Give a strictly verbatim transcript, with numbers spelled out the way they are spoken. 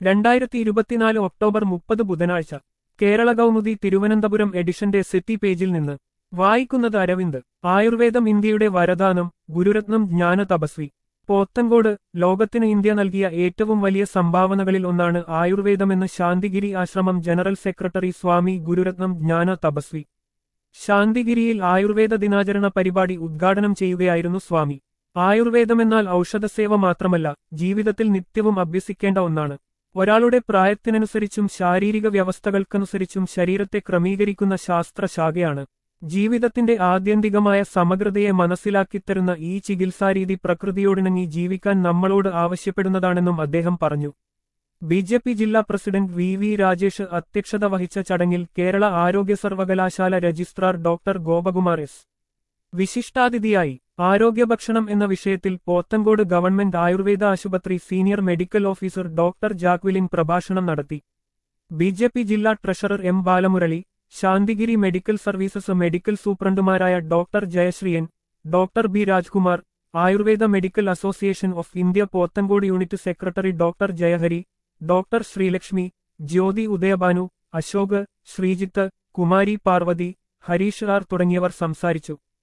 രണ്ടായിരത്തി ഇരുപത്തിനാല് ഒക്ടോബർ മുപ്പത് ബുധനാഴ്ച കേരള കൗമുദി തിരുവനന്തപുരം എഡിഷന്റെ സിറ്റി പേജിൽ നിന്ന് വായിക്കുന്നത് അരവിന്ദ്. ആയുർവേദം ഇന്ത്യയുടെ വരദാനം, ഗുരുരത്നം ജ്ഞാന തപസ്വി. പോത്തൻകോട്. ലോകത്തിന് ഇന്ത്യ നൽകിയ ഏറ്റവും വലിയ സംഭാവനകളിൽ ഒന്നാണ് ആയുർവേദമെന്ന് ശാന്തിഗിരി ആശ്രമം ജനറൽ സെക്രട്ടറി സ്വാമി ഗുരുരത്നം ജ്ഞാന തപസ്വി. ശാന്തിഗിരിയിൽ ആയുർവേദ ദിനാചരണ പരിപാടി ഉദ്ഘാടനം ചെയ്യുകയായിരുന്നു സ്വാമി. ആയുർവേദമെന്നാൽ ഔഷധസേവ മാത്രമല്ല, ജീവിതത്തിൽ നിത്യവും അഭ്യസിക്കേണ്ട ഒന്നാണ്. ഒരാളുടെ പ്രായത്തിനനുസരിച്ചും ശാരീരിക വ്യവസ്ഥകൾക്കനുസരിച്ചും ശരീരത്തെ ക്രമീകരിക്കുന്ന ശാസ്ത്രശാഖയാണ്. ജീവിതത്തിന്റെ ആത്യന്തികമായ സമഗ്രതയെ മനസ്സിലാക്കിത്തരുന്ന ഈ ചികിത്സാരീതി പ്രകൃതിയോടിണങ്ങി ജീവിക്കാൻ നമ്മളോട് ആവശ്യപ്പെടുന്നതാണെന്നും അദ്ദേഹം പറഞ്ഞു. ബി ജെ പി ജില്ലാ പ്രസിഡന്റ് വി വി രാജേഷ് അധ്യക്ഷത വഹിച്ച ചടങ്ങിൽ കേരള ആരോഗ്യ സർവകലാശാല രജിസ്ട്രാർ ഡോക്ടർ ഗോപകുമാർ എസ് വിശിഷ്ടാതിഥിയായി. ആരോഗ്യഭക്ഷണം എന്ന വിഷയത്തിൽ പോത്തൻകോട് ഗവൺമെന്റ് ആയുർവേദ ആശുപത്രി senior medical officer doctor Jacqueline പ്രഭാഷണം നടത്തി. ബി ജെ പി ജില്ലാ treasurer M Balamurali, Santhigiri medical services medical സൂപ്രണ്ടുമാരായ doctor Jayasreeyan, doctor B Rajkumar, ayurveda medical association of India Pothencode unit secretary doctor Jayahari, doctor Sreelakshmi, Jyothi Udayabhanu, Ashok, Sreejith, Kumari Parvathy, Harish R തുടങ്ങിയവർ സംസാരിച്ചു.